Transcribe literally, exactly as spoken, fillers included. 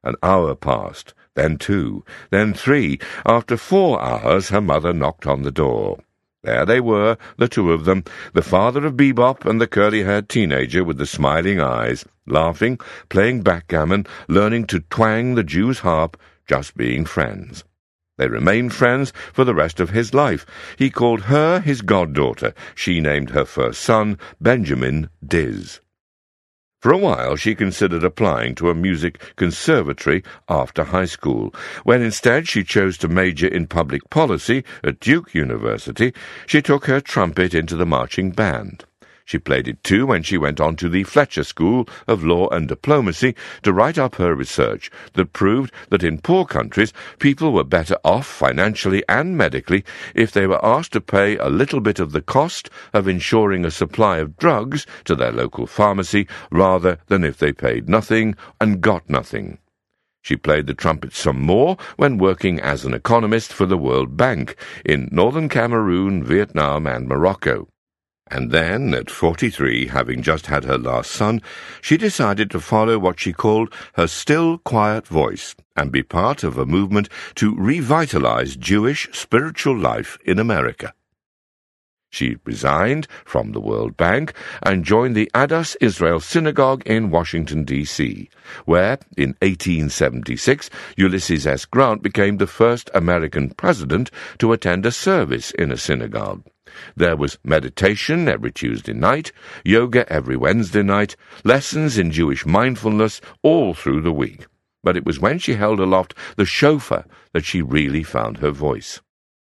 An hour passed, then two, then three. After four hours, her mother knocked on the door. There they were, the two of them, the father of Bebop and the curly-haired teenager with the smiling eyes, laughing, playing backgammon, learning to twang the Jew's harp, just being friends. They remained friends for the rest of his life. He called her his goddaughter. She named her first son Benjamin Diz. For a while she considered applying to a music conservatory after high school. When instead she chose to major in public policy at Duke University, she took her trumpet into the marching band. She played it too when she went on to the Fletcher School of Law and Diplomacy to write up her research that proved that in poor countries people were better off financially and medically if they were asked to pay a little bit of the cost of ensuring a supply of drugs to their local pharmacy rather than if they paid nothing and got nothing. She played the trumpet some more when working as an economist for the World Bank in northern Cameroon, Vietnam, and Morocco. And then, at forty-three, having just had her last son, she decided to follow what she called her still, quiet voice and be part of a movement to revitalize Jewish spiritual life in America. She resigned from the World Bank and joined the Adas Israel Synagogue in Washington, D C, where, in eighteen seventy-six, Ulysses S. Grant became the first American president to attend a service in a synagogue. There was meditation every Tuesday night, yoga every Wednesday night, lessons in Jewish mindfulness all through the week. But it was when she held aloft the shofar that she really found her voice.